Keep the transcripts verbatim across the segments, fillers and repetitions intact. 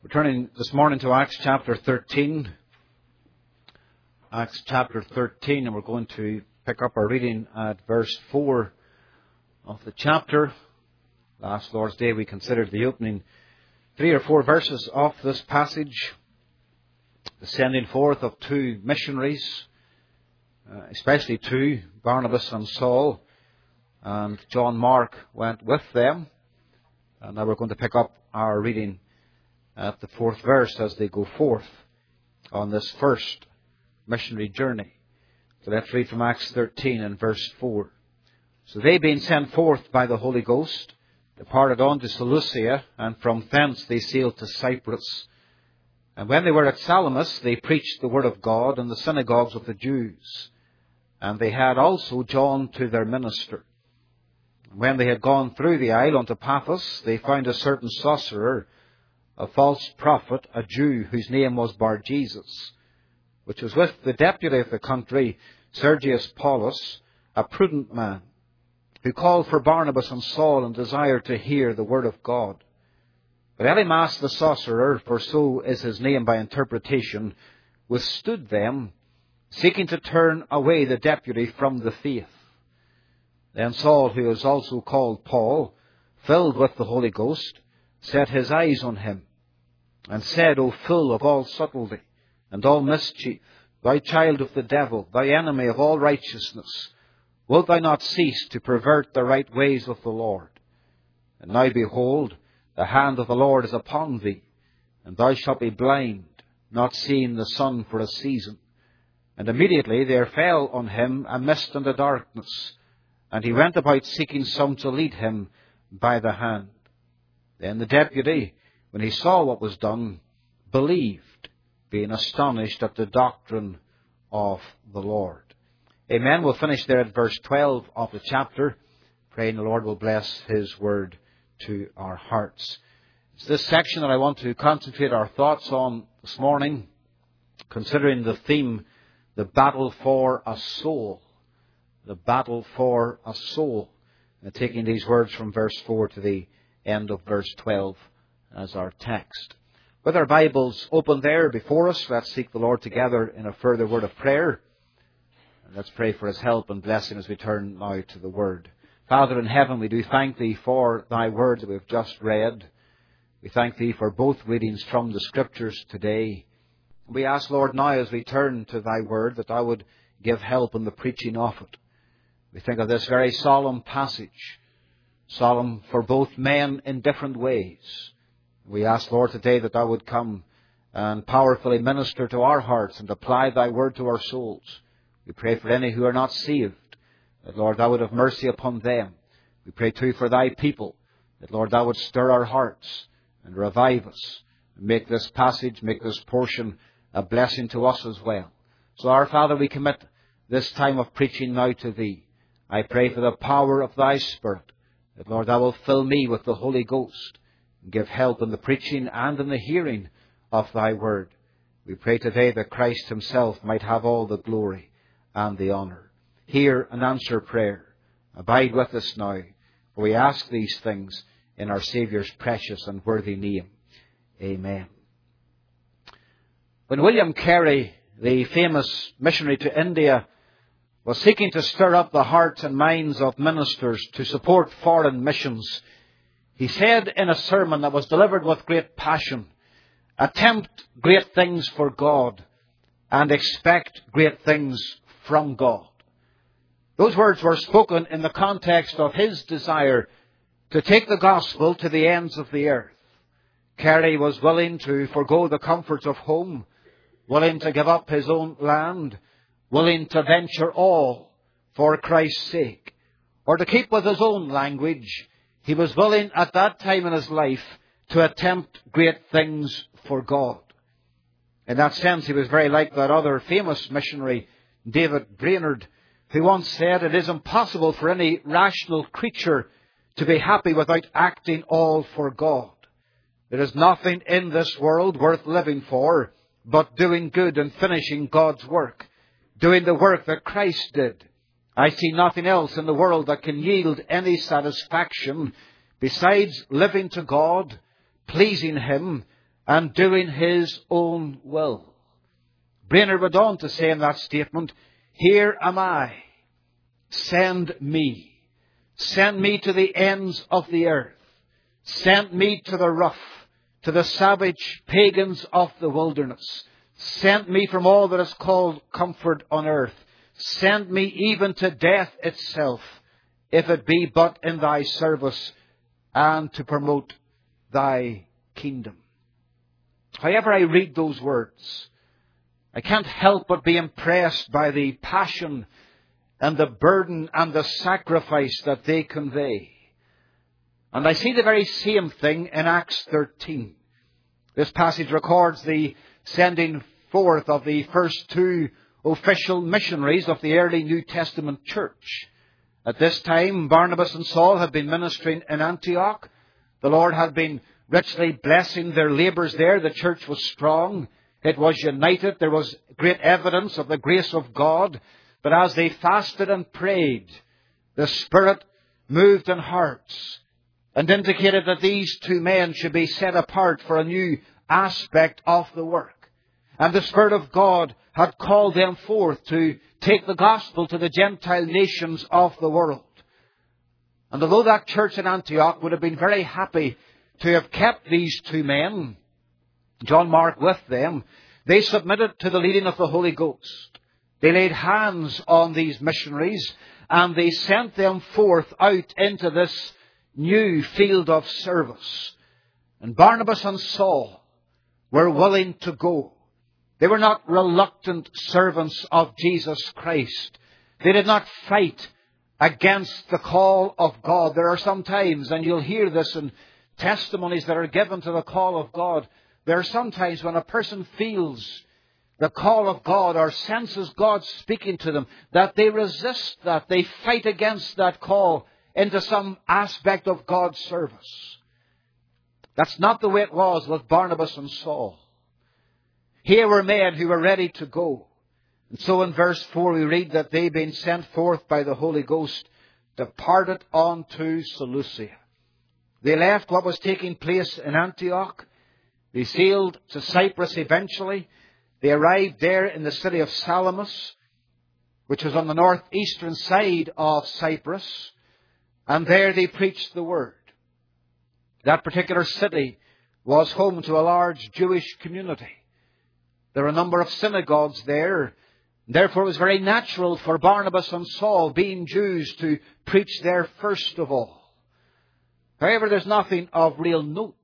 We're turning this morning to Acts chapter thirteen. Acts chapter thirteen, and we're going to pick up our reading at verse four of the chapter. Last Lord's Day we considered the opening three or four verses of this passage. The sending forth of two missionaries, uh, especially two, Barnabas and Saul, and John Mark went with them. And now we're going to pick up our reading at the fourth verse as they go forth on this first missionary journey. So let's read from Acts thirteen and verse four. So they, being sent forth by the Holy Ghost, departed on to Seleucia, and from thence they sailed to Cyprus. And when they were at Salamis, they preached the word of God in the synagogues of the Jews. And they had also John to their minister. And when they had gone through the isle unto Paphos, they found a certain sorcerer, a false prophet, a Jew, whose name was Bar-Jesus, which was with the deputy of the country, Sergius Paulus, a prudent man, who called for Barnabas and Saul and desired to hear the word of God. But Elymas the sorcerer, for so is his name by interpretation, withstood them, seeking to turn away the deputy from the faith. Then Saul, who is also called Paul, filled with the Holy Ghost, set his eyes on him, and said, O full of all subtlety and all mischief, thou child of the devil, thou enemy of all righteousness, wilt thou not cease to pervert the right ways of the Lord? And now behold, the hand of the Lord is upon thee, and thou shalt be blind, not seeing the sun for a season. And immediately there fell on him a mist and a darkness, and he went about seeking some to lead him by the hand. Then the deputy, when he saw what was done, believed, being astonished at the doctrine of the Lord. Amen. We'll finish there at verse twelve of the chapter, praying the Lord will bless his word to our hearts. It's this section that I want to concentrate our thoughts on this morning, considering the theme, the battle for a soul. The battle for a soul. And taking these words from verse four to the end of verse twelve as our text. With our Bibles open there before us, let's seek the Lord together in a further word of prayer. And let's pray for his help and blessing as we turn now to the word. Father in heaven, we do thank thee for thy word that we've just read. We thank thee for both readings from the Scriptures today. We ask, Lord, now as we turn to thy word, that thou would give help in the preaching of it. We think of this very solemn passage, solemn for both men in different ways. We ask, Lord, today that thou would come and powerfully minister to our hearts and apply thy word to our souls. We pray for any who are not saved, that, Lord, thou would have mercy upon them. We pray too for thy people, that, Lord, thou would stir our hearts and revive us, and make this passage, make this portion a blessing to us as well. So, our Father, we commit this time of preaching now to thee. I pray for the power of thy Spirit, that, Lord, thou wilt fill me with the Holy Ghost and give help in the preaching and in the hearing of thy word. We pray today that Christ himself might have all the glory and the honour. Hear and answer prayer. Abide with us now, for we ask these things in our Saviour's precious and worthy name. Amen. When William Carey, the famous missionary to India, was seeking to stir up the hearts and minds of ministers to support foreign missions, he said in a sermon that was delivered with great passion, attempt great things for God and expect great things from God. Those words were spoken in the context of his desire to take the gospel to the ends of the earth. Carey was willing to forego the comforts of home, willing to give up his own land, willing to venture all for Christ's sake. Or to keep with his own language, he was willing at that time in his life to attempt great things for God. In that sense, he was very like that other famous missionary, David Brainerd, who once said, it is impossible for any rational creature to be happy without acting all for God. There is nothing in this world worth living for but doing good and finishing God's work, doing the work that Christ did. I see nothing else in the world that can yield any satisfaction besides living to God, pleasing Him, and doing His own will. Brainerd went on to say in that statement, "Here am I. Send me. Send me to the ends of the earth. Send me to the rough, to the savage pagans of the wilderness. Send me from all that is called comfort on earth. Send me even to death itself, if it be but in thy service and to promote thy kingdom." However I read those words, I can't help but be impressed by the passion and the burden and the sacrifice that they convey. And I see the very same thing in Acts thirteen. This passage records the sending forth of the first two official missionaries of the early New Testament church. At this time, Barnabas and Saul had been ministering in Antioch. The Lord had been richly blessing their labours there. The church was strong. It was united. There was great evidence of the grace of God. But as they fasted and prayed, the Spirit moved in hearts and indicated that these two men should be set apart for a new aspect of the work. And the Spirit of God had called them forth to take the gospel to the Gentile nations of the world. And although that church in Antioch would have been very happy to have kept these two men, John Mark with them, they submitted to the leading of the Holy Ghost. They laid hands on these missionaries and they sent them forth out into this new field of service. And Barnabas and Saul were willing to go. They were not reluctant servants of Jesus Christ. They did not fight against the call of God. There are some times, and you'll hear this in testimonies that are given to the call of God, there are some times when a person feels the call of God or senses God speaking to them, that they resist that. They fight against that call into some aspect of God's service. That's not the way it was with Barnabas and Saul. Here were men who were ready to go. And so in verse four we read that they, being sent forth by the Holy Ghost, departed on to Seleucia. They left what was taking place in Antioch. They sailed to Cyprus eventually. They arrived there in the city of Salamis, which was on the northeastern side of Cyprus. And there they preached the word. That particular city was home to a large Jewish community. There were a number of synagogues there. Therefore, it was very natural for Barnabas and Saul, being Jews, to preach there first of all. However, there's nothing of real note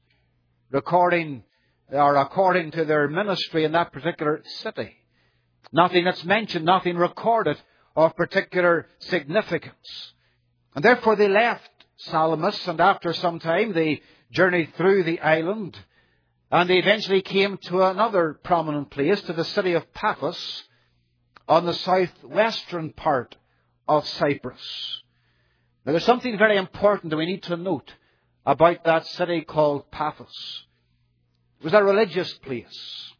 recording or according to their ministry in that particular city. Nothing that's mentioned, nothing recorded of particular significance. And therefore they left Salamis, and after some time they journeyed through the island, and they eventually came to another prominent place, to the city of Paphos, on the southwestern part of Cyprus. Now there's something very important that we need to note about that city called Paphos. It was a religious place,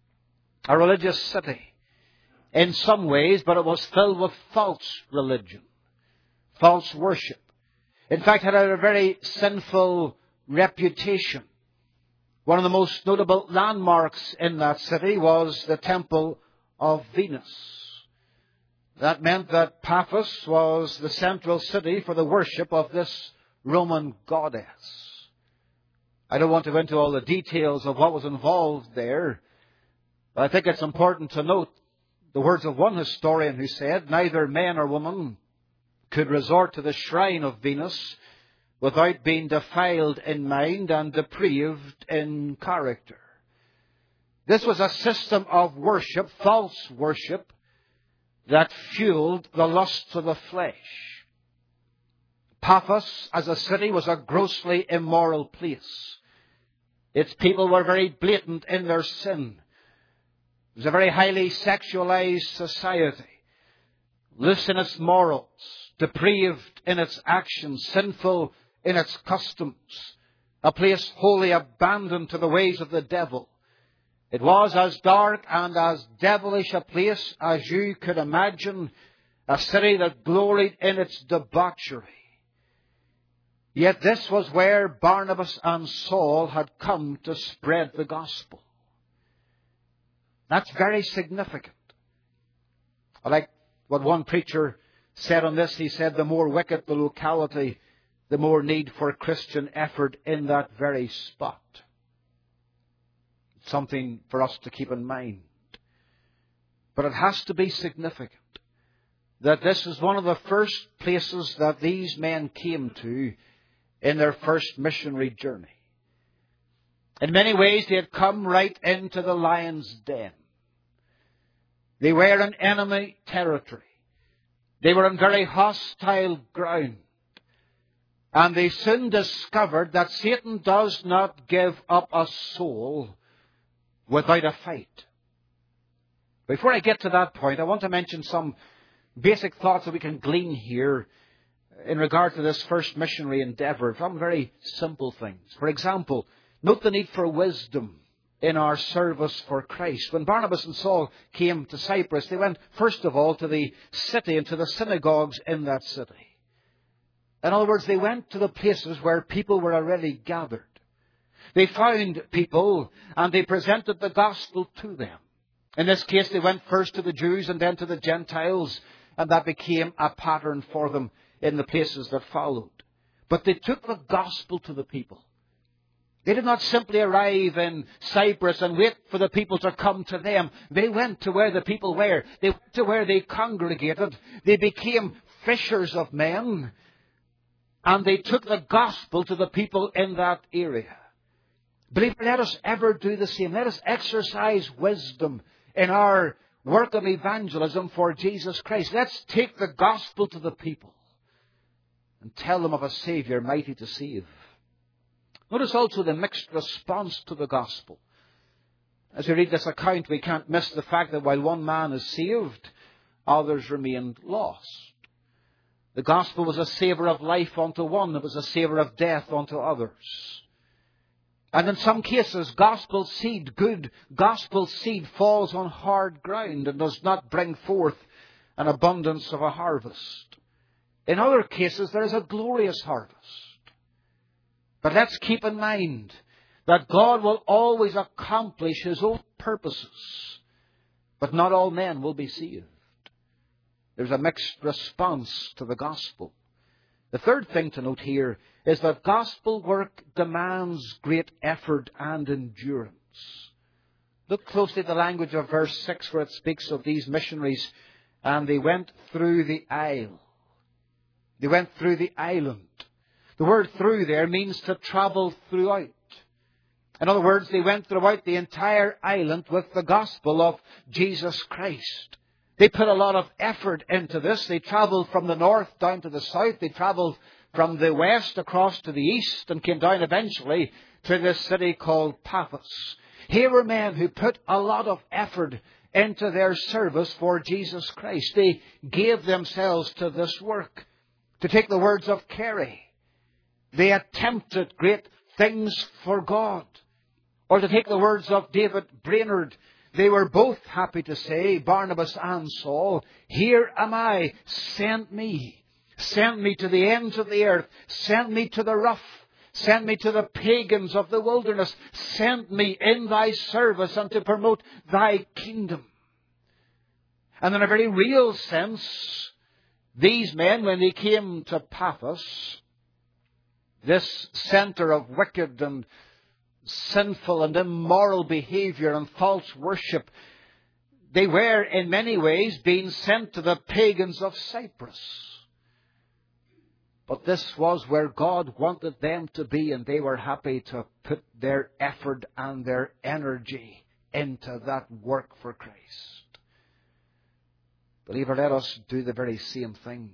a religious city in some ways, but it was filled with false religion, false worship. In fact, it had a very sinful reputation. One of the most notable landmarks in that city was the Temple of Venus. That meant that Paphos was the central city for the worship of this Roman goddess. I don't want to go into all the details of what was involved there, but I think it's important to note the words of one historian who said, neither man or woman could resort to the shrine of Venus without being defiled in mind and depraved in character. This was a system of worship, false worship, that fueled the lusts of the flesh. Paphos, as a city, was a grossly immoral place. Its people were very blatant in their sin. It was a very highly sexualized society, loose in its morals, depraved in its actions, sinful in its customs, a place wholly abandoned to the ways of the devil. It was as dark and as devilish a place as you could imagine, a city that gloried in its debauchery. Yet this was where Barnabas and Saul had come to spread the gospel. That's very significant. I like what one preacher said on this. He said, the more wicked the locality, the more need for Christian effort in that very spot. Something for us to keep in mind. But it has to be significant that this is one of the first places that these men came to in their first missionary journey. In many ways, they had come right into the lion's den. They were in enemy territory. They were in very hostile ground. And they soon discovered that Satan does not give up a soul without a fight. Before I get to that point, I want to mention some basic thoughts that we can glean here in regard to this first missionary endeavor from very simple things. For example, note the need for wisdom in our service for Christ. When Barnabas and Saul came to Cyprus, they went first of all to the city and to the synagogues in that city. In other words, they went to the places where people were already gathered. They found people and they presented the gospel to them. In this case, they went first to the Jews and then to the Gentiles, and that became a pattern for them in the places that followed. But they took the gospel to the people. They did not simply arrive in Cyprus and wait for the people to come to them. They went to where the people were. They went to where they congregated. They became fishers of men. And they took the gospel to the people in that area. Believer, let us ever do the same. Let us exercise wisdom in our work of evangelism for Jesus Christ. Let's take the gospel to the people and tell them of a Savior mighty to save. Notice also the mixed response to the gospel. As we read this account, we can't miss the fact that while one man is saved, others remained lost. The gospel was a savour of life unto one. It was a savour of death unto others. And in some cases, gospel seed, good gospel seed, falls on hard ground and does not bring forth an abundance of a harvest. In other cases, there is a glorious harvest. But let's keep in mind that God will always accomplish His own purposes. But not all men will be saved. There's a mixed response to the gospel. The third thing to note here is that gospel work demands great effort and endurance. Look closely at the language of verse six where it speaks of these missionaries. And they went through the isle. They went through the island. The word through there means to travel throughout. In other words, they went throughout the entire island with the gospel of Jesus Christ. They put a lot of effort into this. They traveled from the north down to the south. They traveled from the west across to the east and came down eventually to this city called Paphos. Here were men who put a lot of effort into their service for Jesus Christ. They gave themselves to this work. To take the words of Carey, they attempted great things for God. Or to take the words of David Brainerd, they were both happy to say, Barnabas and Saul, here am I, send me. Send me to the ends of the earth. Send me to the rough. Send me to the pagans of the wilderness. Send me in thy service and to promote thy kingdom. And in a very real sense, these men, when they came to Paphos, this center of wicked and sinful and immoral behavior and false worship, they were in many ways being sent to the pagans of Cyprus. But this was where God wanted them to be, and they were happy to put their effort and their energy into that work for Christ. Believer, let us do the very same thing.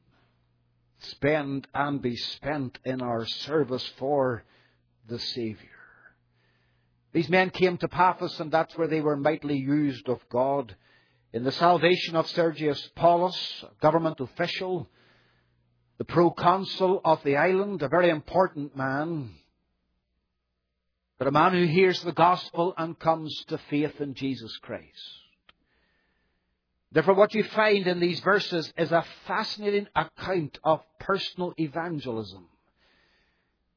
Spend and be spent in our service for the Savior. These men came to Paphos, and that's where they were mightily used of God. In the salvation of Sergius Paulus, a government official, the proconsul of the island, a very important man, but a man who hears the gospel and comes to faith in Jesus Christ. Therefore, what you find in these verses is a fascinating account of personal evangelism.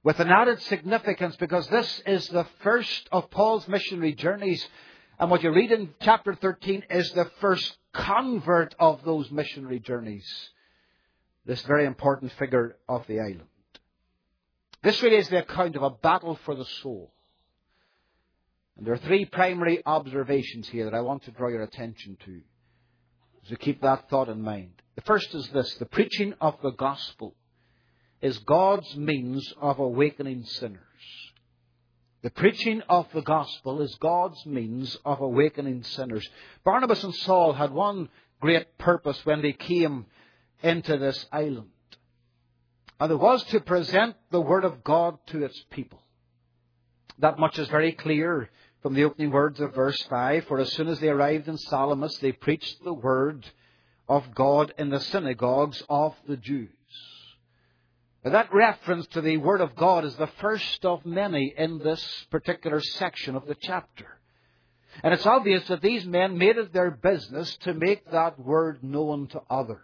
with an added significance, because this is the first of Paul's missionary journeys. And what you read in chapter thirteen is the first convert of those missionary journeys. This very important figure of the island. This really is the account of a battle for the soul. And there are three primary observations here that I want to draw your attention to. So keep that thought in mind. The first is this: the preaching of the gospel is God's means of awakening sinners. The preaching of the gospel is God's means of awakening sinners. Barnabas and Saul had one great purpose when they came into this island. And it was to present the Word of God to its people. That much is very clear from the opening words of verse five. For as soon as they arrived in Salamis, they preached the Word of God in the synagogues of the Jews. Now, that reference to the Word of God is the first of many in this particular section of the chapter. And it's obvious that these men made it their business to make that Word known to others.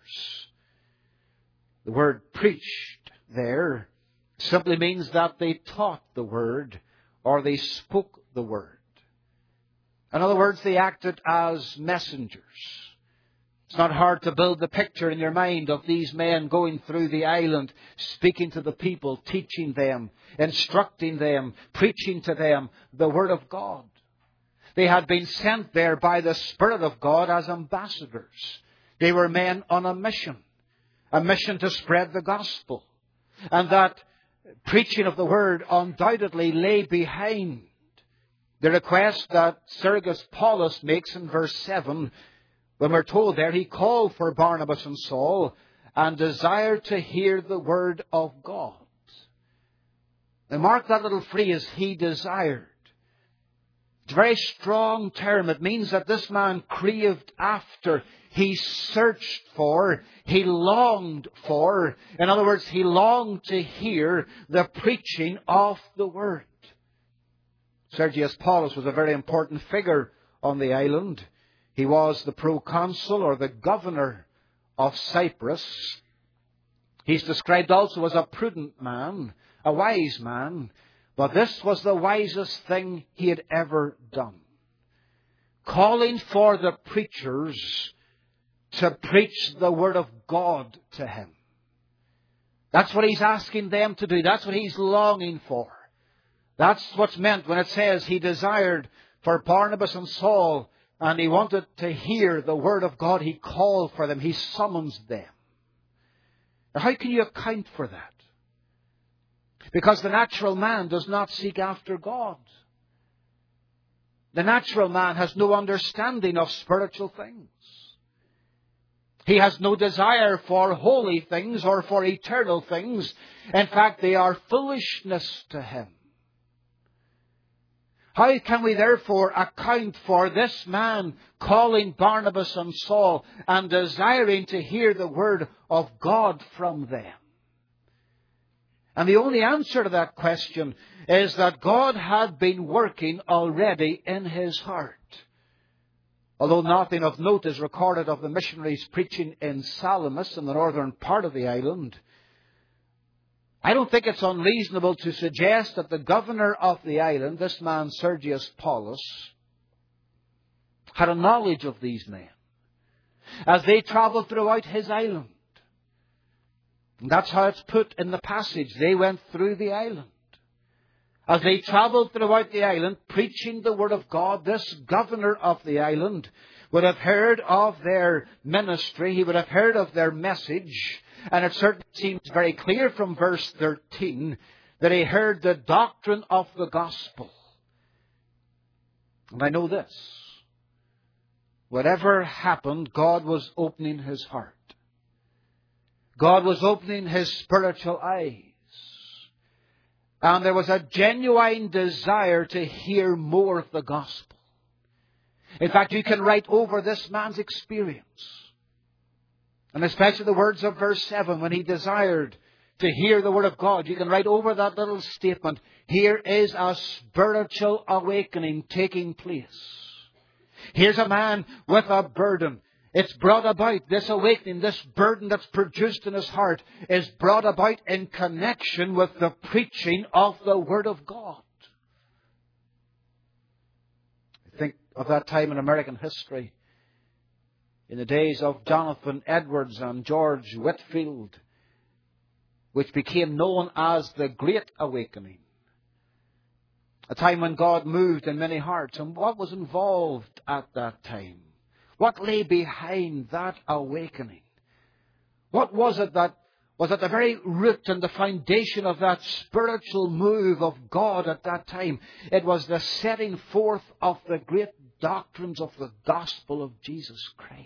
The word preached there simply means that they taught the Word or they spoke the Word. In other words, they acted as messengers. It's not hard to build the picture in your mind of these men going through the island, speaking to the people, teaching them, instructing them, preaching to them the Word of God. They had been sent there by the Spirit of God as ambassadors. They were men on a mission, a mission to spread the gospel. And that preaching of the Word undoubtedly lay behind the request that Sergius Paulus makes in verse seven. When we're told there, he called for Barnabas and Saul and desired to hear the Word of God. Now mark that little phrase, he desired. It's a very strong term. It means that this man craved after, he searched for, he longed for. In other words, he longed to hear the preaching of the Word. Sergius Paulus was a very important figure on the island. He was the proconsul or the governor of Cyprus. He's described also as a prudent man, a wise man. But this was the wisest thing he had ever done. Calling for the preachers to preach the Word of God to him. That's what he's asking them to do. That's what he's longing for. That's what's meant when it says he desired for Barnabas and Saul, and he wanted to hear the Word of God. He called for them. He summons them. Now, how can you account for that? Because the natural man does not seek after God. The natural man has no understanding of spiritual things. He has no desire for holy things or for eternal things. In fact, they are foolishness to him. How can we therefore account for this man calling Barnabas and Saul and desiring to hear the Word of God from them? And the only answer to that question is that God had been working already in his heart. Although nothing of note is recorded of the missionaries preaching in Salamis, in the northern part of the island, I don't think it's unreasonable to suggest that the governor of the island, this man Sergius Paulus, had a knowledge of these men as they travelled throughout his island. And that's how it's put in the passage. They went through the island. As they travelled throughout the island, preaching the Word of God, this governor of the island would have heard of their ministry. He would have heard of their message. And it certainly seems very clear from verse thirteen that he heard the doctrine of the gospel. And I know this. Whatever happened, God was opening his heart. God was opening his spiritual eyes. And there was a genuine desire to hear more of the gospel. In fact, you can write over this man's experience. And especially the words of verse seven, when he desired to hear the Word of God, you can write over that little statement, here is a spiritual awakening taking place. Here's a man with a burden. It's brought about, this awakening, this burden that's produced in his heart is brought about in connection with the preaching of the Word of God. Think of that time in American history, in the days of Jonathan Edwards and George Whitefield, which became known as the Great Awakening. A time when God moved in many hearts. And what was involved at that time? What lay behind that awakening? What was it that was at the very root and the foundation of that spiritual move of God at that time? It was the setting forth of the great doctrines of the gospel of Jesus Christ.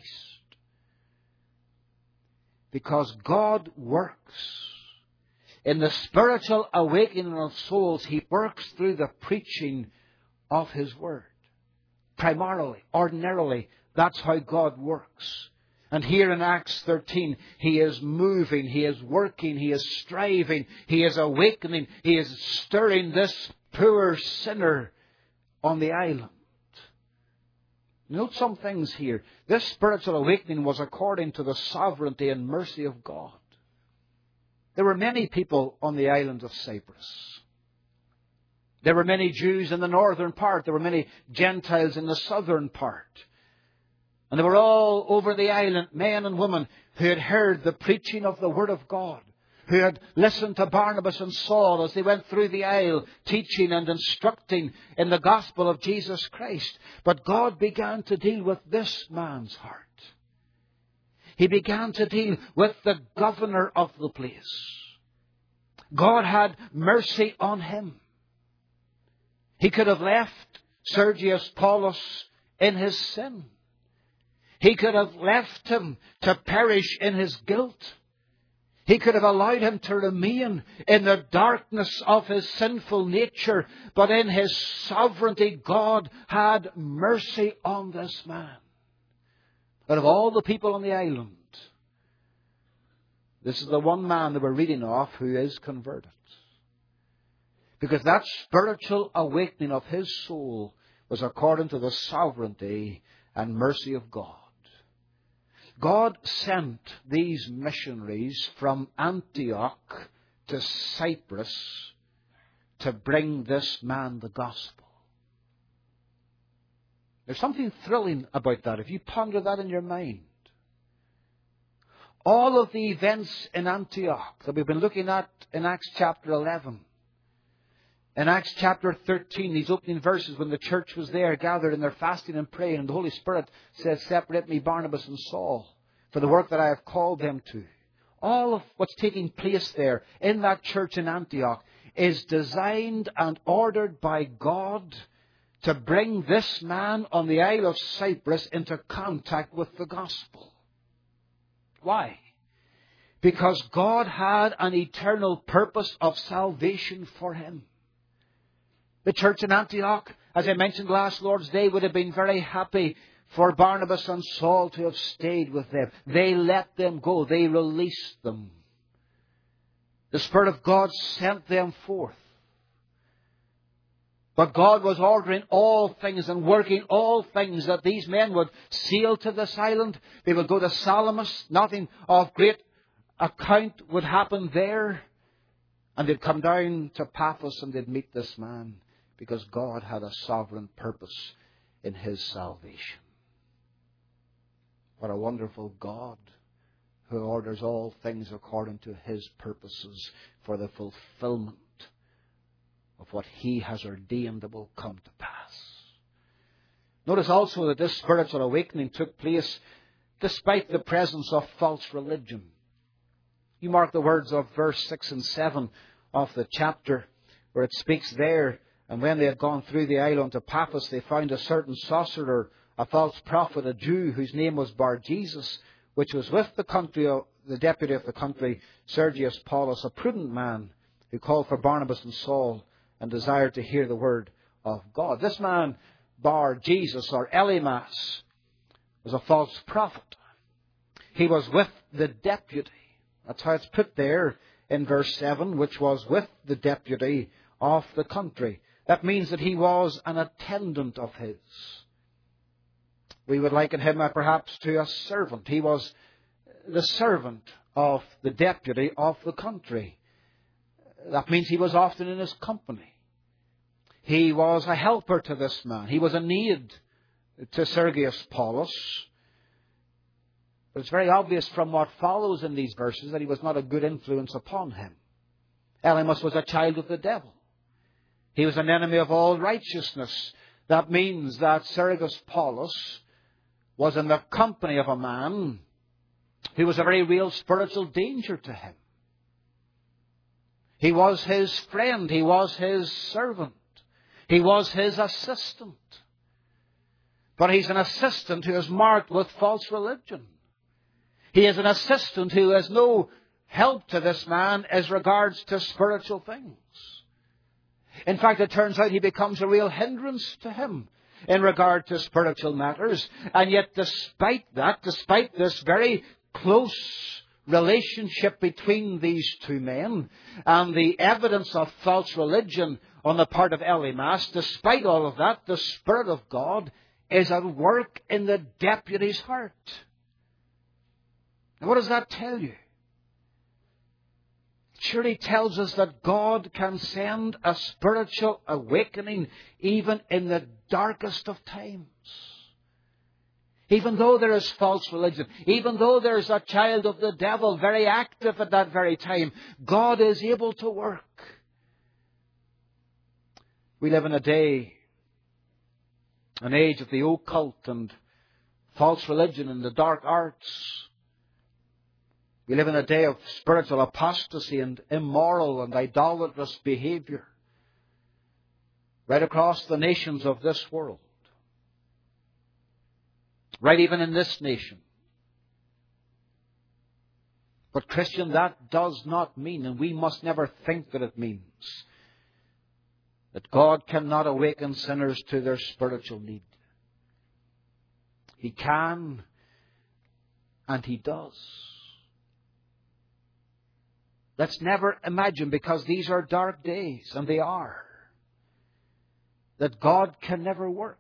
Because God works in the spiritual awakening of souls, He works through the preaching of His Word. Primarily, ordinarily, that's how God works. And here in Acts thirteen, He is moving, He is working, He is striving, He is awakening, He is stirring this poor sinner on the island. Note some things here. This spiritual awakening was according to the sovereignty and mercy of God. There were many people on the island of Cyprus. There were many Jews in the northern part. There were many Gentiles in the southern part. And they were all over the island, men and women, who had heard the preaching of the Word of God, who had listened to Barnabas and Saul as they went through the isle, teaching and instructing in the gospel of Jesus Christ. But God began to deal with this man's heart. He began to deal with the governor of the place. God had mercy on him. He could have left Sergius Paulus in his sin. He could have left him to perish in his guilt. He could have allowed him to remain in the darkness of his sinful nature. But in His sovereignty, God had mercy on this man. Out of all the people on the island, this is the one man that we're reading of who is converted. Because that spiritual awakening of his soul was according to the sovereignty and mercy of God. God sent these missionaries from Antioch to Cyprus to bring this man the gospel. There's something thrilling about that, if you ponder that in your mind. All of the events in Antioch that we've been looking at in Acts chapter eleven, in Acts chapter thirteen, these opening verses when the church was there gathered in their fasting and praying, and the Holy Spirit says, "Separate me, Barnabas and Saul, for the work that I have called them to." All of what's taking place there in that church in Antioch is designed and ordered by God to bring this man on the Isle of Cyprus into contact with the gospel. Why? Because God had an eternal purpose of salvation for him. The church in Antioch, as I mentioned last Lord's Day, would have been very happy for Barnabas and Saul to have stayed with them. They let them go. They released them. The Spirit of God sent them forth. But God was ordering all things and working all things that these men would sail to this island. They would go to Salamis. Nothing of great account would happen there. And they'd come down to Paphos and they'd meet this man, because God had a sovereign purpose in His salvation. What a wonderful God who orders all things according to His purposes for the fulfillment of what He has ordained that will come to pass. Notice also that this spiritual awakening took place despite the presence of false religion. You mark the words of verse six and seven of the chapter, where it speaks there, "And when they had gone through the island to Paphos, they found a certain sorcerer, a false prophet, a Jew, whose name was Bar-Jesus, which was with the country, the deputy of the country, Sergius Paulus, a prudent man, who called for Barnabas and Saul, and desired to hear the word of God." This man, Bar-Jesus, or Elymas, was a false prophet. He was with the deputy. That's how it's put there in verse seven, which was with the deputy of the country. That means that he was an attendant of his. We would liken him uh, perhaps to a servant. He was the servant of the deputy of the country. That means he was often in his company. He was a helper to this man. He was a need to Sergius Paulus. But it's very obvious from what follows in these verses that he was not a good influence upon him. Elymas was a child of the devil. He was an enemy of all righteousness. That means that Sergius Paulus was in the company of a man who was a very real spiritual danger to him. He was his friend. He was his servant. He was his assistant. But he's an assistant who is marked with false religion. He is an assistant who has no help to this man as regards to spiritual things. In fact, it turns out he becomes a real hindrance to him in regard to spiritual matters. And yet, despite that, despite this very close relationship between these two men and the evidence of false religion on the part of Elymas, despite all of that, the Spirit of God is at work in the deputy's heart. And what does that tell you? It surely tells us that God can send a spiritual awakening even in the darkest of times. Even though there is false religion, even though there is a child of the devil very active at that very time, God is able to work. We live in a day, an age of the occult and false religion and the dark arts. We live in a day of spiritual apostasy and immoral and idolatrous behavior right across the nations of this world. Right even in this nation. But Christian, that does not mean, and we must never think that it means, that God cannot awaken sinners to their spiritual need. He can, and He does. Let's never imagine, because these are dark days, and they are, that God can never work.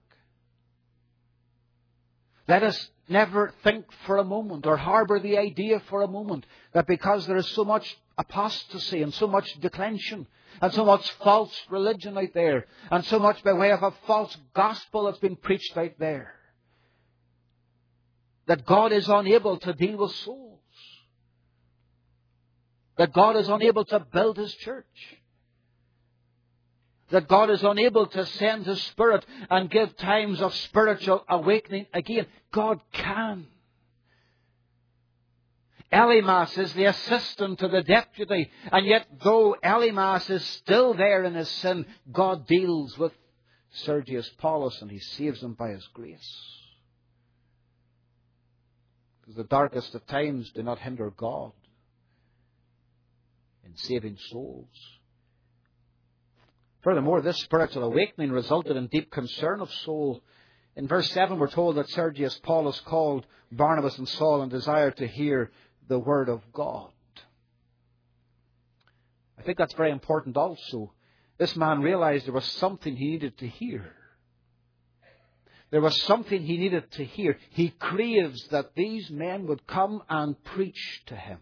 Let us never think for a moment or harbour the idea for a moment that because there is so much apostasy and so much declension and so much false religion out there and so much by way of a false gospel that's been preached out there, that God is unable to deal with souls. That God is unable to build His church. That God is unable to send His Spirit and give times of spiritual awakening again. God can. Elymas is the assistant to the deputy. And yet, though Elymas is still there in his sin, God deals with Sergius Paulus and He saves him by His grace. Because the darkest of times do not hinder God in saving souls. Furthermore, this spiritual awakening resulted in deep concern of soul. In verse seven, we're told that Sergius Paulus called Barnabas and Saul and desired to hear the word of God. I think that's very important also. This man realized there was something he needed to hear. There was something he needed to hear. He craves that these men would come and preach to him.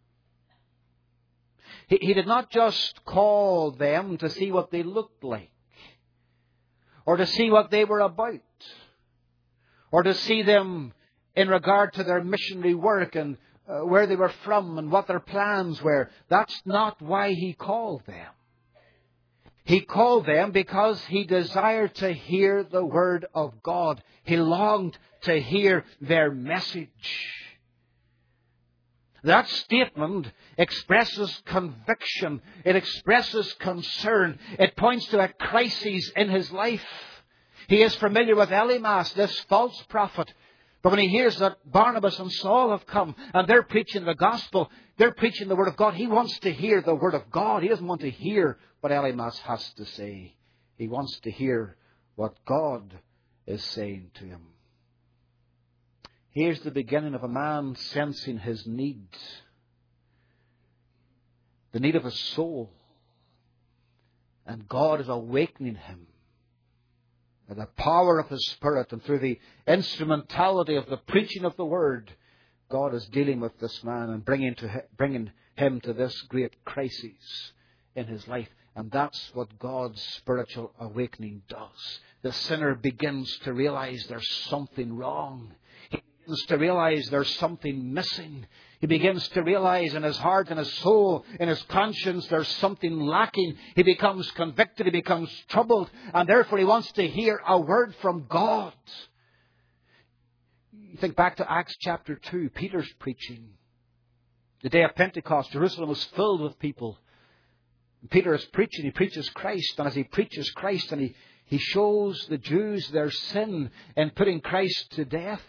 He, he did not just call them to see what they looked like, or to see what they were about, or to see them in regard to their missionary work and uh, where they were from and what their plans were. That's not why he called them. He called them because he desired to hear the word of God. He longed to hear their message. That statement expresses conviction. It expresses concern. It points to a crisis in his life. He is familiar with Elymas, this false prophet. But when he hears that Barnabas and Saul have come and they're preaching the gospel, they're preaching the word of God, he wants to hear the word of God. He doesn't want to hear what Elymas has to say. He wants to hear what God is saying to him. Here's the beginning of a man sensing his need. The need of his soul. And God is awakening him. By the power of His Spirit and through the instrumentality of the preaching of the Word, God is dealing with this man and bringing, to, bringing him to this great crisis in his life. And that's what God's spiritual awakening does. The sinner begins to realize there's something wrong. He begins to realize there's something missing. He begins to realize in his heart, in his soul, in his conscience, there's something lacking. He becomes convicted, he becomes troubled, and therefore he wants to hear a word from God. You think back to Acts chapter two, Peter's preaching. The day of Pentecost, Jerusalem was filled with people. Peter is preaching, he preaches Christ, and as he preaches Christ and he, he shows the Jews their sin in putting Christ to death,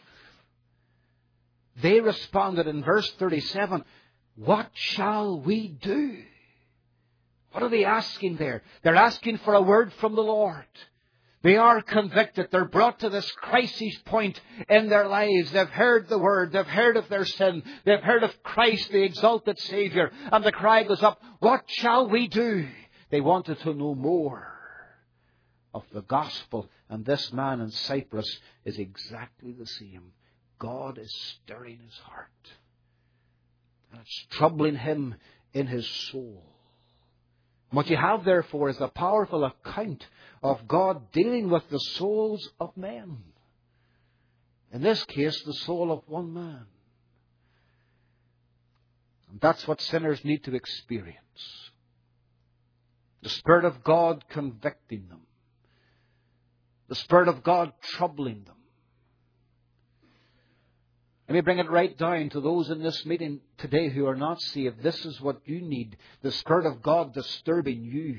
they responded in verse thirty-seven, "What shall we do?" What are they asking there? They're asking for a word from the Lord. They are convicted. They're brought to this crisis point in their lives. They've heard the word. They've heard of their sin. They've heard of Christ, the exalted Saviour. And the cry goes up, "What shall we do?" They wanted to know more of the gospel. And this man in Cyprus is exactly the same. God is stirring his heart. And it's troubling him in his soul. What you have, therefore, is a powerful account of God dealing with the souls of men. In this case, the soul of one man. And that's what sinners need to experience. The Spirit of God convicting them. The Spirit of God troubling them. Let me bring it right down to those in this meeting today who are not saved. This is what you need. The Spirit of God disturbing you.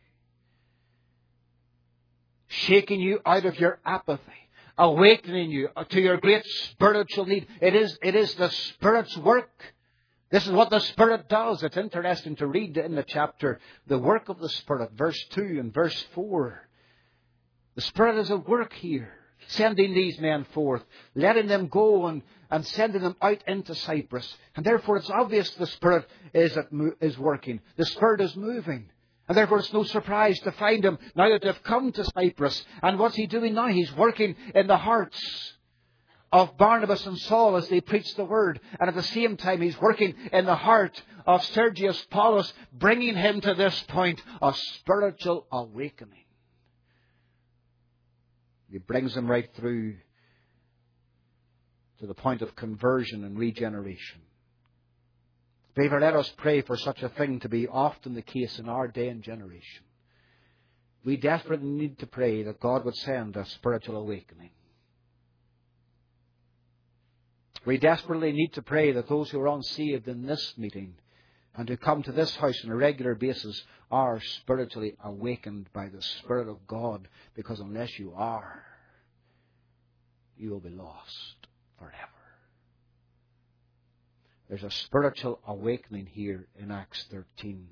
Shaking you out of your apathy. Awakening you to your great spiritual need. It is, it is the Spirit's work. This is what the Spirit does. It's interesting to read in the chapter the work of the Spirit. Verse two and verse four. The Spirit is at work here. Sending these men forth, letting them go and, and sending them out into Cyprus. And therefore it's obvious the Spirit is, at, is working. The Spirit is moving. And therefore it's no surprise to find Him now that they've come to Cyprus. And what's He doing now? He's working in the hearts of Barnabas and Saul as they preach the Word. And at the same time He's working in the heart of Sergius Paulus, bringing him to this point of spiritual awakening. He brings them right through to the point of conversion and regeneration. Believer, let us pray for such a thing to be often the case in our day and generation. We desperately need to pray that God would send a spiritual awakening. We desperately need to pray that those who are unsaved in this meeting and who come to this house on a regular basis are spiritually awakened by the Spirit of God, because unless you are, you will be lost forever. There's a spiritual awakening here in Acts thirteen.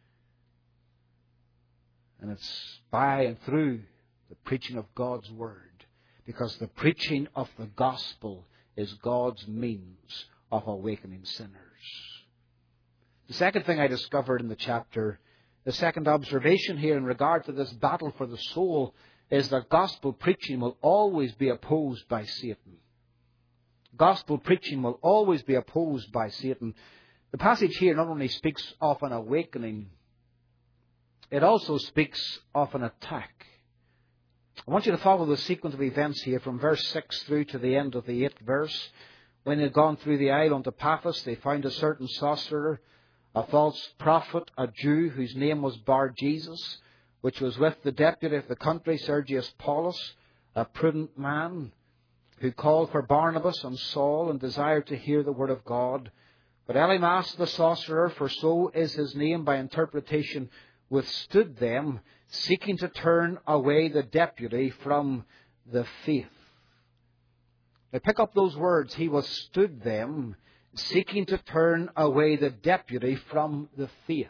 And it's by and through the preaching of God's Word, because the preaching of the gospel is God's means of awakening sinners. The second thing I discovered in the chapter, the second observation here in regard to this battle for the soul, is that gospel preaching will always be opposed by Satan. Gospel preaching will always be opposed by Satan. The passage here not only speaks of an awakening, it also speaks of an attack. I want you to follow the sequence of events here from verse six through to the end of the eighth verse. When they'd gone through the island of Paphos, they found a certain sorcerer, a false prophet, a Jew, whose name was Bar-Jesus, which was with the deputy of the country, Sergius Paulus, a prudent man, who called for Barnabas and Saul and desired to hear the word of God. But Elymas the sorcerer, for so is his name by interpretation, withstood them, seeking to turn away the deputy from the faith. Now pick up those words. He withstood them, seeking to turn away the deputy from the faith.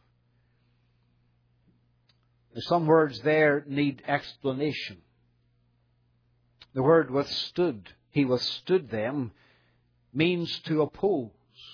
Now, some words there need explanation. The word withstood, he withstood them, means to oppose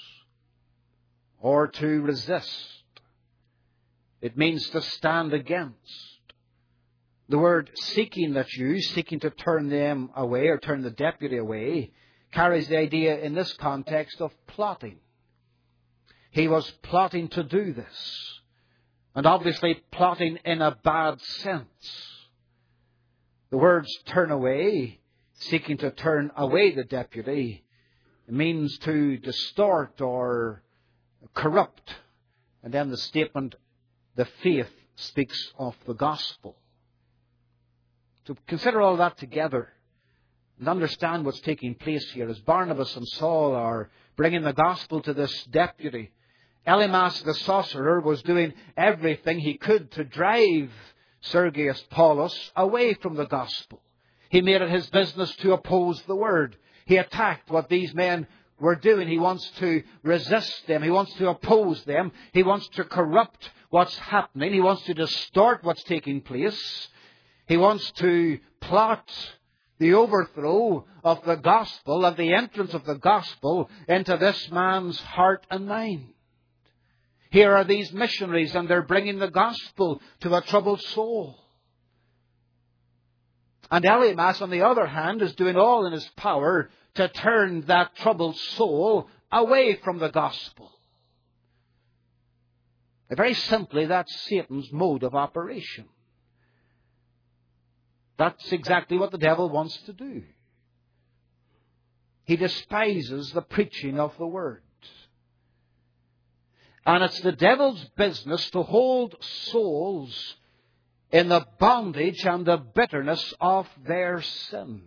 or to resist. It means to stand against. The word seeking that's used, seeking to turn them away or turn the deputy away, carries the idea in this context of plotting. He was plotting to do this. And obviously plotting in a bad sense. The words turn away, seeking to turn away the deputy, means to distort or corrupt. And then the statement, the faith speaks of the gospel. To consider all that together and understand what's taking place here as Barnabas and Saul are bringing the gospel to this deputy. Elymas the sorcerer was doing everything he could to drive Sergius Paulus away from the gospel. He made it his business to oppose the word. He attacked what these men were doing. He wants to resist them. He wants to oppose them. He wants to corrupt what's happening. He wants to distort what's taking place. He wants to plot the overthrow of the gospel, of the entrance of the gospel into this man's heart and mind. Here are these missionaries, and they're bringing the gospel to a troubled soul. And Elymas, on the other hand, is doing all in his power to turn that troubled soul away from the gospel. Very simply, that's Satan's mode of operation. That's exactly what the devil wants to do. He despises the preaching of the word. And it's the devil's business to hold souls in the bondage and the bitterness of their sin.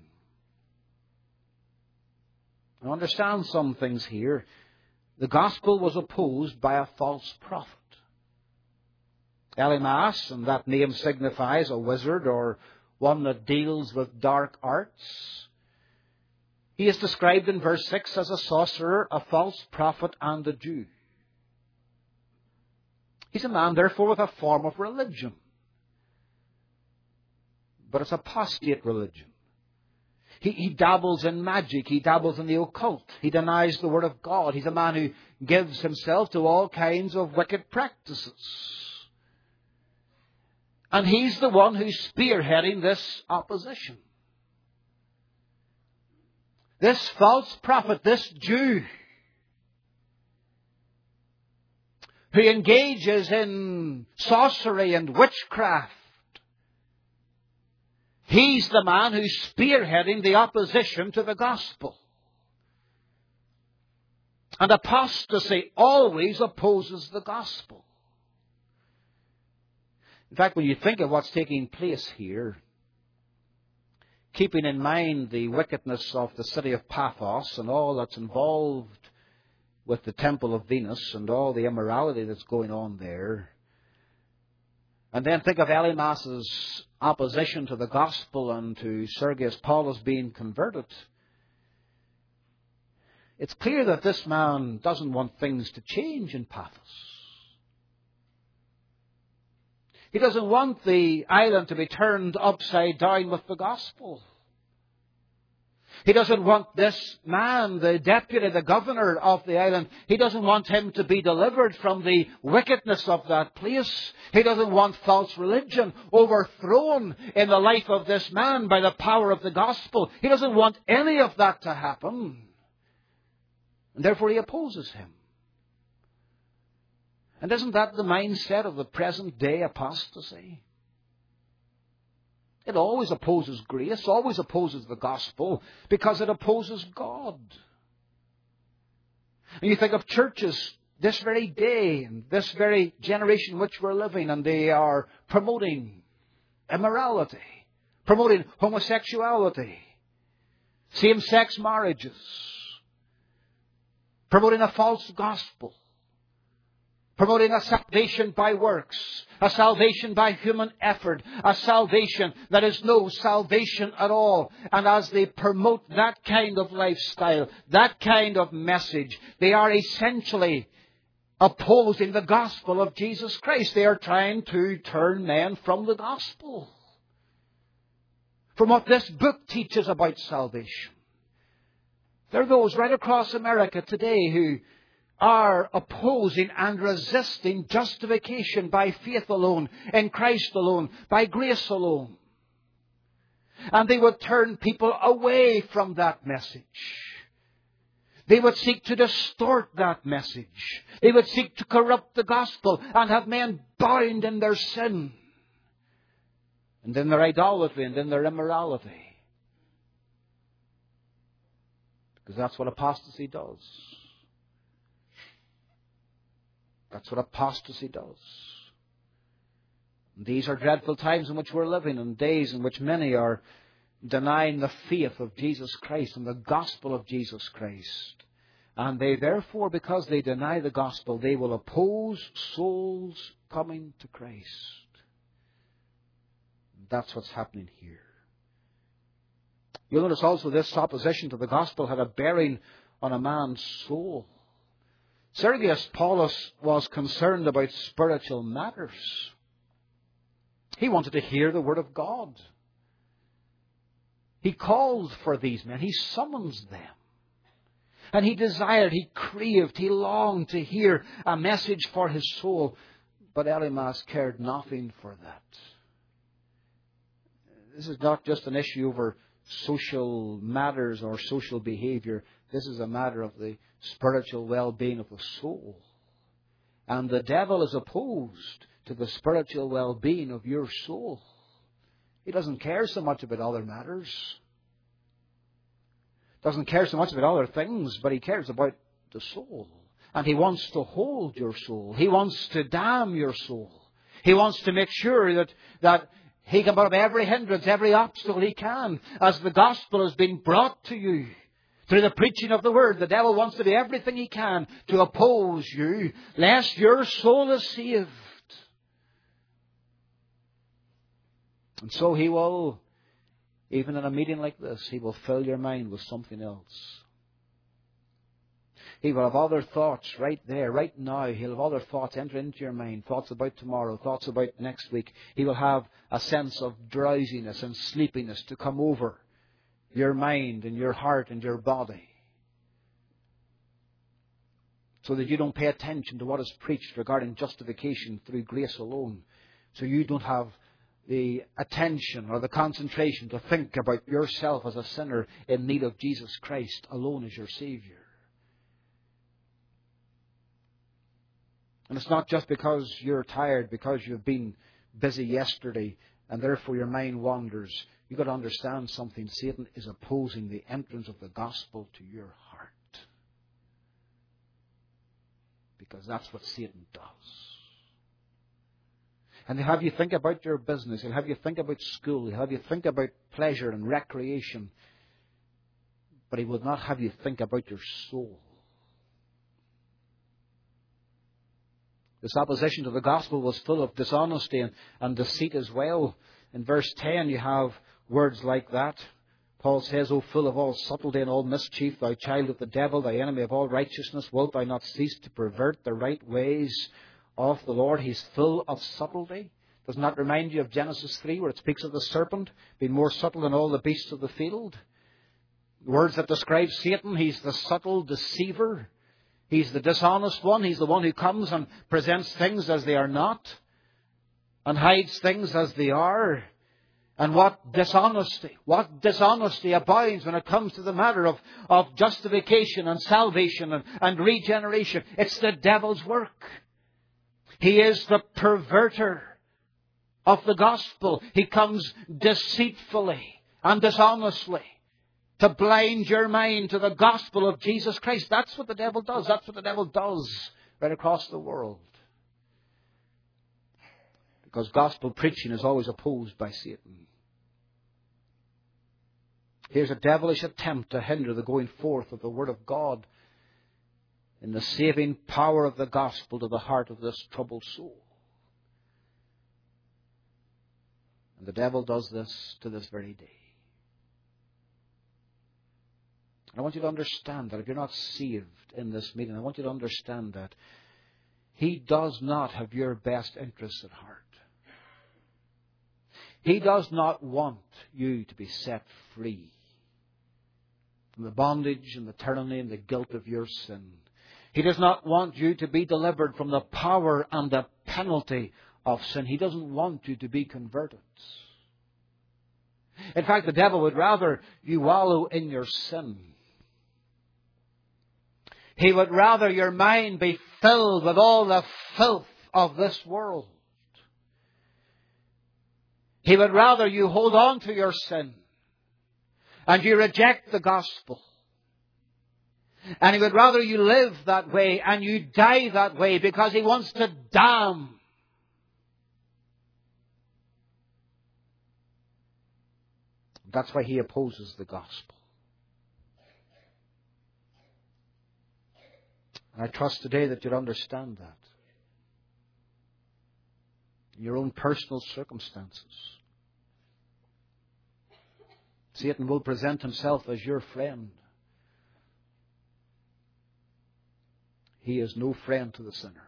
Now understand some things here. The gospel was opposed by a false prophet. Elymas, and that name signifies a wizard or one that deals with dark arts. He is described in verse six as a sorcerer, a false prophet, and a Jew. He's a man, therefore, with a form of religion. But it's apostate religion. He, he dabbles in magic. He dabbles in the occult. He denies the word of God. He's a man who gives himself to all kinds of wicked practices. And he's the one who's spearheading this opposition. This false prophet, this Jew, who engages in sorcery and witchcraft, he's the man who's spearheading the opposition to the gospel. And apostasy always opposes the gospel. In fact, when you think of what's taking place here, keeping in mind the wickedness of the city of Paphos and all that's involved with the temple of Venus and all the immorality that's going on there, and then think of Elymas's opposition to the gospel and to Sergius Paulus being converted, it's clear that this man doesn't want things to change in Paphos. He doesn't want the island to be turned upside down with the gospel. He doesn't want this man, the deputy, the governor of the island, he doesn't want him to be delivered from the wickedness of that place. He doesn't want false religion overthrown in the life of this man by the power of the gospel. He doesn't want any of that to happen. And therefore he opposes him. And isn't that the mindset of the present day apostasy? It always opposes grace, always opposes the gospel, because it opposes God. And you think of churches this very day, and this very generation in which we're living, and they are promoting immorality, promoting homosexuality, same-sex marriages, promoting a false gospel, promoting a salvation by works, a salvation by human effort, a salvation that is no salvation at all. And as they promote that kind of lifestyle, that kind of message, they are essentially opposing the gospel of Jesus Christ. They are trying to turn men from the gospel, from what this book teaches about salvation. There are those right across America today who are opposing and resisting justification by faith alone, in Christ alone, by grace alone. And they would turn people away from that message. They would seek to distort that message. They would seek to corrupt the gospel and have men bound in their sin and in their idolatry and in their immorality. Because that's what apostasy does. That's what apostasy does. And these are dreadful times in which we're living, and days in which many are denying the faith of Jesus Christ and the gospel of Jesus Christ. And they therefore, because they deny the gospel, they will oppose souls coming to Christ. That's what's happening here. You'll notice also this opposition to the gospel had a bearing on a man's soul. Sergius Paulus was concerned about spiritual matters. He wanted to hear the word of God. He called for these men. He summons them. And he desired, he craved, he longed to hear a message for his soul. But Elymas cared nothing for that. This is not just an issue over social matters or social behavior. This is a matter of the spiritual well-being of the soul. And the devil is opposed to the spiritual well-being of your soul. He doesn't care so much about other matters. Doesn't care so much about other things, but he cares about the soul. And he wants to hold your soul. He wants to damn your soul. He wants to make sure that, that he can put up every hindrance, every obstacle he can. As the gospel has been brought to you through the preaching of the word, the devil wants to do everything he can to oppose you, lest your soul is saved. And so he will, even in a meeting like this, he will fill your mind with something else. He will have other thoughts right there, right now. He'll have other thoughts enter into your mind. Thoughts about tomorrow, thoughts about next week. He will have a sense of drowsiness and sleepiness to come over your mind and your heart and your body, so that you don't pay attention to what is preached regarding justification through grace alone. So you don't have the attention or the concentration to think about yourself as a sinner in need of Jesus Christ alone as your Savior. And it's not just because you're tired, because you've been busy yesterday, and therefore your mind wanders. You've got to understand something. Satan is opposing the entrance of the gospel to your heart. Because that's what Satan does. And he'll have you think about your business. He'll have you think about school. He'll have you think about pleasure and recreation. But he will not have you think about your soul. This opposition to the gospel was full of dishonesty and, and deceit as well. In verse ten you have words like that. Paul says, O full of all subtlety and all mischief, thou child of the devil, thy enemy of all righteousness, wilt thou not cease to pervert the right ways of the Lord? He's full of subtlety. Doesn't that remind you of Genesis three, where it speaks of the serpent being more subtle than all the beasts of the field? Words that describe Satan. He's the subtle deceiver. He's the dishonest one. He's the one who comes and presents things as they are not and hides things as they are. And what dishonesty, what dishonesty abounds when it comes to the matter of, of justification and salvation and, and regeneration. It's the devil's work. He is the perverter of the gospel. He comes deceitfully and dishonestly to blind your mind to the gospel of Jesus Christ. That's what the devil does. That's what the devil does right across the world. Because gospel preaching is always opposed by Satan. Here's a devilish attempt to hinder the going forth of the Word of God in the saving power of the gospel to the heart of this troubled soul. And the devil does this to this very day. I want you to understand that if you're not saved in this meeting, I want you to understand that he does not have your best interests at heart. He does not want you to be set free from the bondage and the tyranny and the guilt of your sin. He does not want you to be delivered from the power and the penalty of sin. He doesn't want you to be converted. In fact, the devil would rather you wallow in your sin. He would rather your mind be filled with all the filth of this world. He would rather you hold on to your sin and you reject the gospel. And he would rather you live that way and you die that way, because he wants to damn. That's why he opposes the gospel. And I trust today that you'll understand that. In your own personal circumstances. Satan will present himself as your friend. He is no friend to the sinner.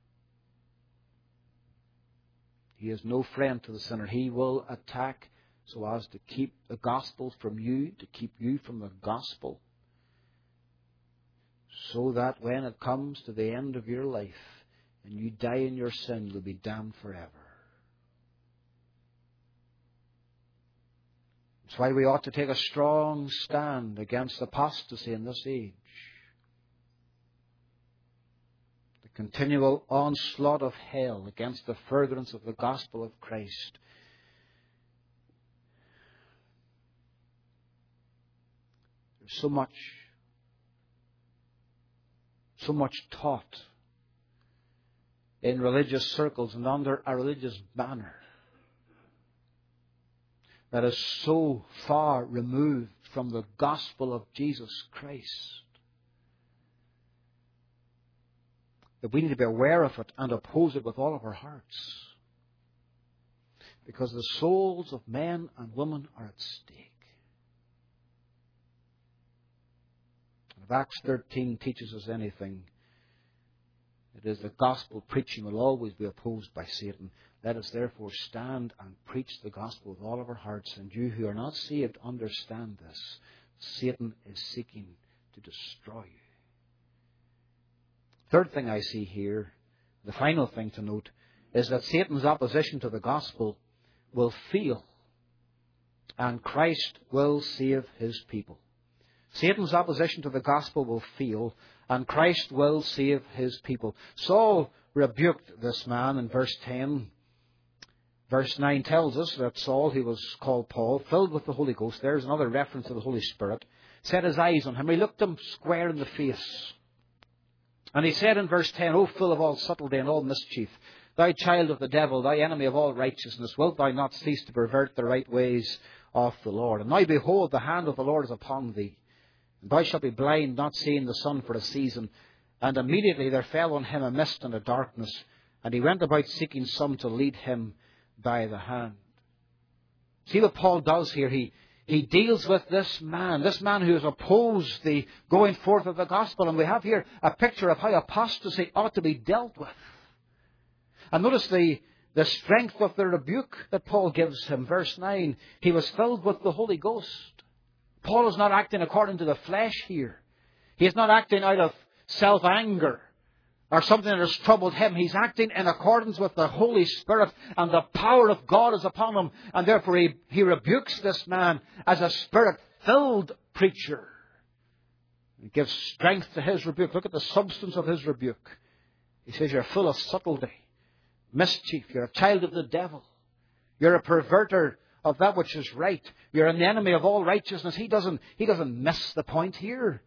He is no friend to the sinner. He will attack so as to keep the gospel from you, to keep you from the gospel, so that when it comes to the end of your life and you die in your sin, you'll be damned forever. That's why we ought to take a strong stand against apostasy in this age. The continual onslaught of hell against the furtherance of the gospel of Christ. There's so much, so much taught in religious circles and under a religious banner that is so far removed from the gospel of Jesus Christ that we need to be aware of it and oppose it with all of our hearts. Because the souls of men and women are at stake. If Acts thirteen teaches us anything, it is that gospel preaching will always be opposed by Satan. Let us therefore stand and preach the gospel with all of our hearts. And you who are not saved, understand this. Satan is seeking to destroy you. Third thing I see here, the final thing to note, is that Satan's opposition to the gospel will fail, and Christ will save his people. Satan's opposition to the gospel will fail, and Christ will save his people. Saul rebuked this man in verse ten. Verse nine tells us that Saul, who was called Paul, filled with the Holy Ghost, there's another reference to the Holy Spirit, set his eyes on him. He looked him square in the face. And he said in verse ten, O full of all subtlety and all mischief, thou child of the devil, thou enemy of all righteousness, wilt thou not cease to pervert the right ways of the Lord? And now behold, the hand of the Lord is upon thee. And thou shalt be blind, not seeing the sun for a season. And immediately there fell on him a mist and a darkness, and he went about seeking some to lead him by the hand. See what Paul does here. He, he deals with this man, this man who has opposed the going forth of the gospel. And we have here a picture of how apostasy ought to be dealt with. And notice the, the strength of the rebuke that Paul gives him. Verse nine, he was filled with the Holy Ghost. Paul is not acting according to the flesh here. He is not acting out of self-anger or something that has troubled him. He's acting in accordance with the Holy Spirit, and the power of God is upon him. And therefore he, he rebukes this man as a Spirit-filled preacher. He gives strength to his rebuke. Look at the substance of his rebuke. He says, you're full of subtlety, mischief. You're a child of the devil. You're a perverter of that which is right. You're an enemy of all righteousness. He doesn't, he doesn't miss the point here.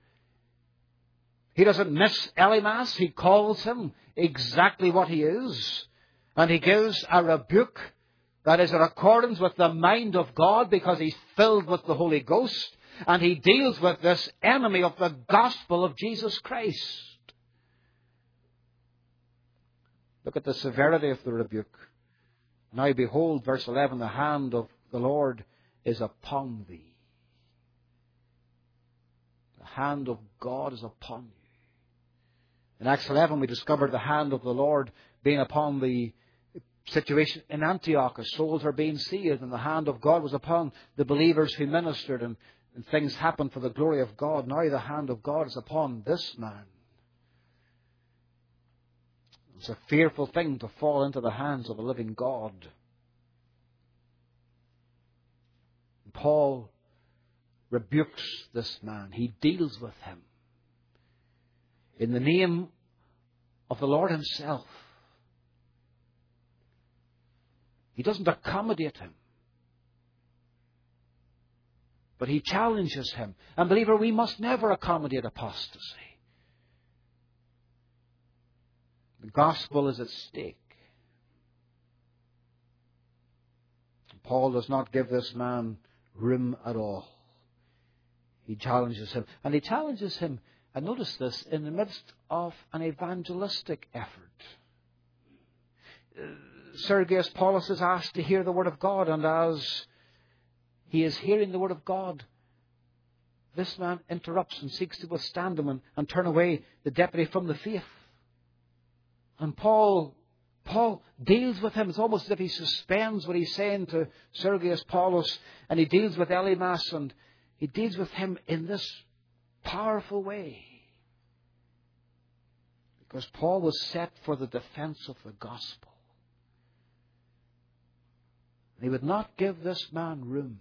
He doesn't miss Elimas. He calls him exactly what he is. And he gives a rebuke that is in accordance with the mind of God, because he's filled with the Holy Ghost. And he deals with this enemy of the gospel of Jesus Christ. Look at the severity of the rebuke. Now behold, verse eleven, the hand of the Lord is upon thee. The hand of God is upon you. In Acts eleven, we discovered the hand of the Lord being upon the situation in Antioch as souls are being saved, and the hand of God was upon the believers who ministered, and, and things happened for the glory of God. Now the hand of God is upon this man. It's a fearful thing to fall into the hands of a living God. Paul rebukes this man. He deals with him in the name of the Lord himself. He doesn't accommodate him, but he challenges him. And believer, we must never accommodate apostasy. The gospel is at stake. Paul does not give this man room at all. He challenges him. And he challenges him, and notice this, in the midst of an evangelistic effort. Uh, Sergius Paulus is asked to hear the Word of God, and as he is hearing the Word of God, this man interrupts and seeks to withstand him and, and turn away the deputy from the faith. And Paul, Paul deals with him. It's almost as if he suspends what he's saying to Sergius Paulus, and he deals with Elymas, and he deals with him in this powerful way. Because Paul was set for the defense of the gospel. He would not give this man room.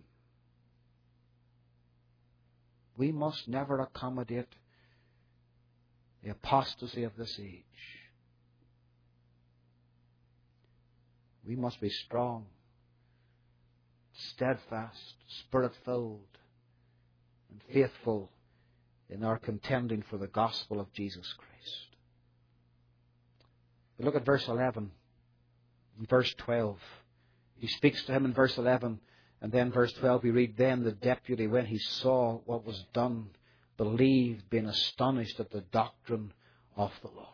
We must never accommodate the apostasy of this age. We must be strong, steadfast, Spirit-filled, and faithful in our contending for the gospel of Jesus Christ. But look at verse eleven and verse twelve. He speaks to him in verse eleven, and then verse twelve we read, Then the deputy, when he saw what was done, believed, being astonished at the doctrine of the Lord.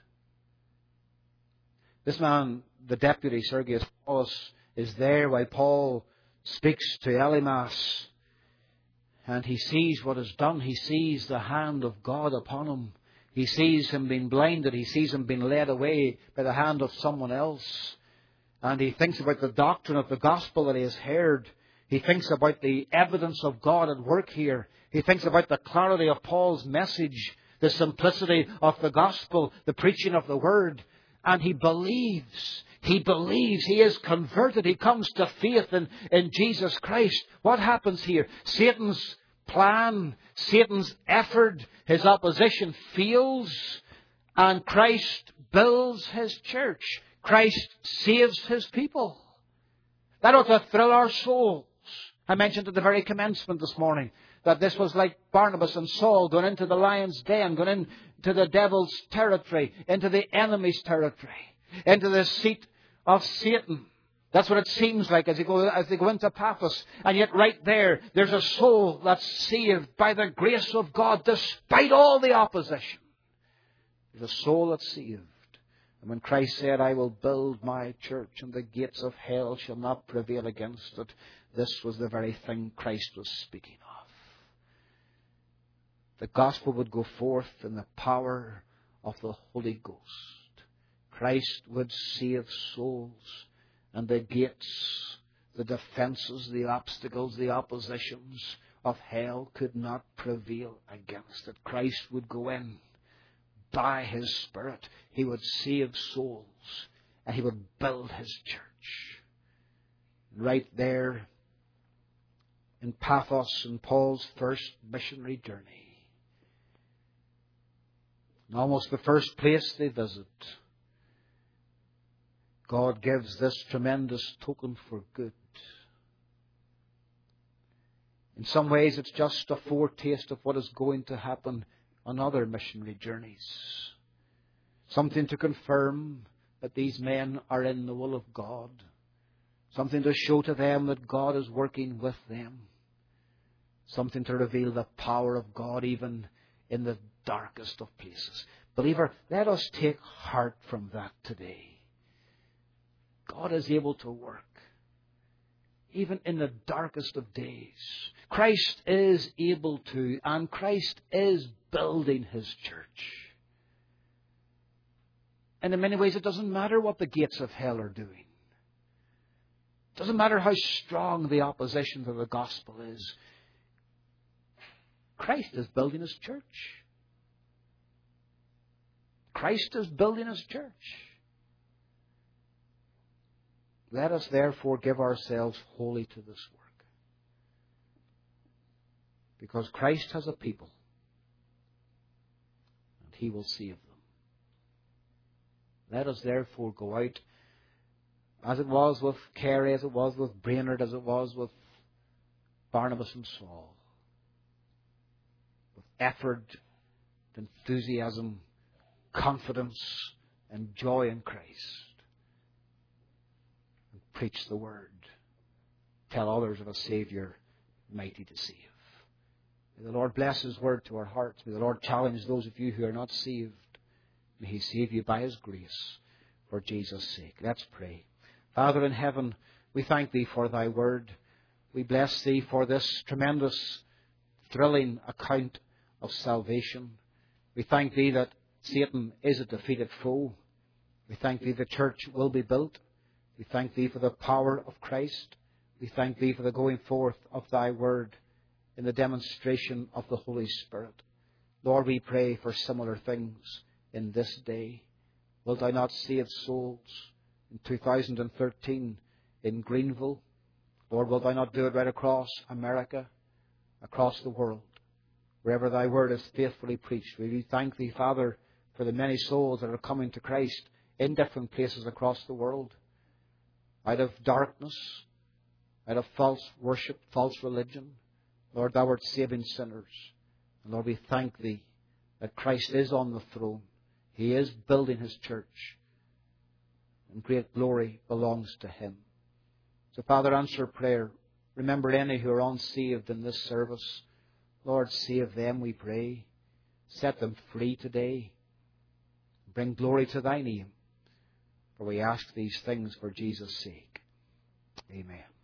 This man, the deputy, Sergius Paulus, is there while Paul speaks to Elymas, and he sees what is done. He sees the hand of God upon him. He sees him being blinded. He sees him being led away by the hand of someone else. And he thinks about the doctrine of the gospel that he has heard. He thinks about the evidence of God at work here. He thinks about the clarity of Paul's message, the simplicity of the gospel, the preaching of the word. And he believes. He believes. He is converted. He comes to faith in, in Jesus Christ. What happens here? Satan's plan, Satan's effort, his opposition fails, and Christ builds his church. Christ saves his people. That ought to thrill our souls. I mentioned at the very commencement this morning that this was like Barnabas and Saul going into the lion's den, going into the devil's territory, into the enemy's territory, into the seat of Satan. That's what it seems like as they go, as they go into Paphos. And yet right there, there's a soul that's saved by the grace of God despite all the opposition. There's a soul that's saved. And when Christ said, I will build my church and the gates of hell shall not prevail against it, this was the very thing Christ was speaking of. The gospel would go forth in the power of the Holy Ghost. Christ would save souls, and the gates, the defences, the obstacles, the oppositions of hell could not prevail against it. Christ would go in by his Spirit. He would save souls, and he would build his church. Right there in Paphos, in Paul's first missionary journey. And almost the first place they visit, God gives this tremendous token for good. In some ways, it's just a foretaste of what is going to happen on other missionary journeys. Something to confirm that these men are in the will of God. Something to show to them that God is working with them. Something to reveal the power of God even in the darkest of places. Believer, let us take heart from that today. God is able to work even in the darkest of days. Christ is able to, and Christ is building his church. And in many ways, it doesn't matter what the gates of hell are doing. It doesn't matter how strong the opposition to the gospel is. Christ is building his church. Christ is building his church. Let us therefore give ourselves wholly to this work. because Christ has a people, and He will save them. Let us therefore go out, as it was with Carey, as it was with Brainerd, as it was with Barnabas and Saul, with effort, enthusiasm, confidence, and joy in Christ, and preach the Word. Tell others of a Saviour mighty to save. May the Lord bless His Word to our hearts. May the Lord challenge those of you who are not saved. May He save you by His grace, for Jesus' sake. Let's pray. Father in heaven, we thank Thee for Thy Word. We bless Thee for this tremendous, thrilling account of salvation. We thank Thee that Satan is a defeated foe. We thank Thee the church will be built. We thank Thee for the power of Christ. We thank Thee for the going forth of Thy Word in the demonstration of the Holy Spirit. Lord, we pray for similar things in this day. Wilt Thou not save souls in two thousand thirteen in Greenville? Lord, wilt Thou not do it right across America, across the world, wherever Thy Word is faithfully preached? We thank Thee, Father, for the many souls that are coming to Christ in different places across the world, out of darkness, out of false worship, false religion. Lord, Thou art saving sinners. And Lord, we thank Thee that Christ is on the throne. He is building His church, and great glory belongs to Him. So, Father, answer prayer. Remember any who are unsaved in this service. Lord, save them, we pray. Set them free today. Bring glory to Thy name. For we ask these things for Jesus' sake. Amen.